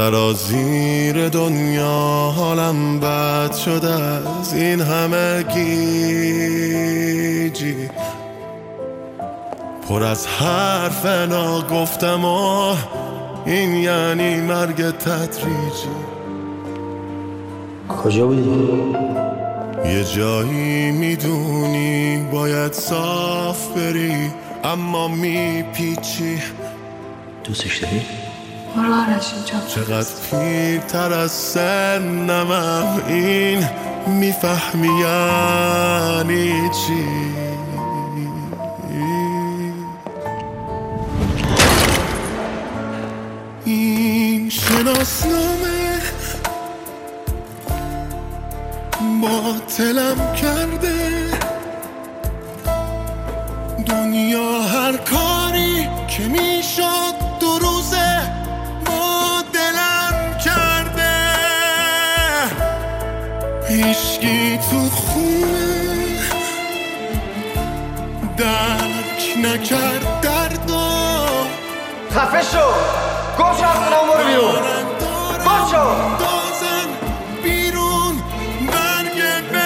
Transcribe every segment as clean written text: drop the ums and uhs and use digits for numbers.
سرازیر دنیا حالم بد شده از این همه گیجی، پر از حرف ناگفتم و این یعنی مرگ تدریجی. کجا بودی؟ یه جایی میدونی باید صاف بری اما میپیچی. دوستش داری؟ برو آرش اینجا. چقدر پیرتر از سنمم این میفهمی یعنی چی. این شناسنامه باطلم کرده، دنیا هر کاری که میشد دو روزه با دلم کرده. هیچکی تو خونه درک نکرد دردو. خفه شو! گم شو از خونم برو بیرون! گم شو! دازن بیرون برگ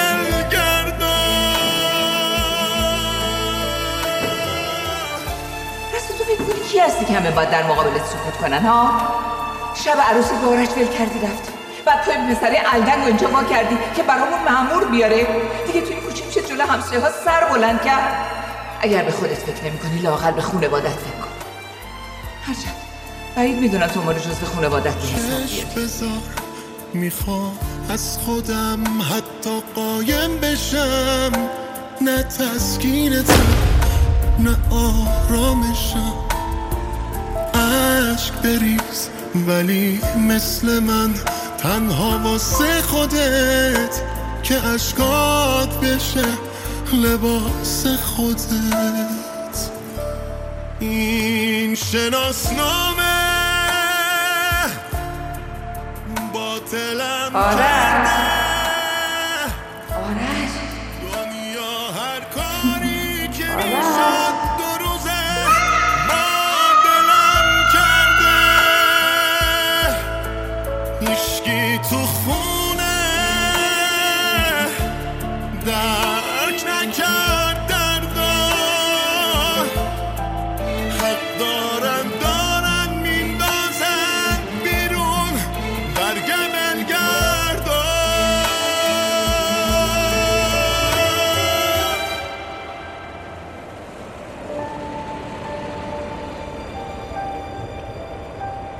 بلگردان. راستی تو فکر کنی کی هستی که همه باید در مقابلت سکوت کنن ها؟ شب عروسی به آرش ول کردی رفتی، بعد توی پسره الدنگ رو اینجا وا کردی که برامون مأمور بیاره. دیگه توی کوچه میشه جلو همسایه ها سر بلند کرد. اگر به خودت فکر نمی کنی لااقل به خونوادت فکر کن. هرچند بعید میدونم تو ما رو جز به خونوادت بذار میخوام از خودم حتی قایم بشم، نه تسکینتم نه آرامشم. عشق بریز ولی مثل من تنها واسه خودت که عشقات بشه لباس خودت. این شناسنامه باطلم کرده، آرش دنیا هر کاری که میشد دو روزه با دلم کرده. هیچکی تو خونه درک نکرد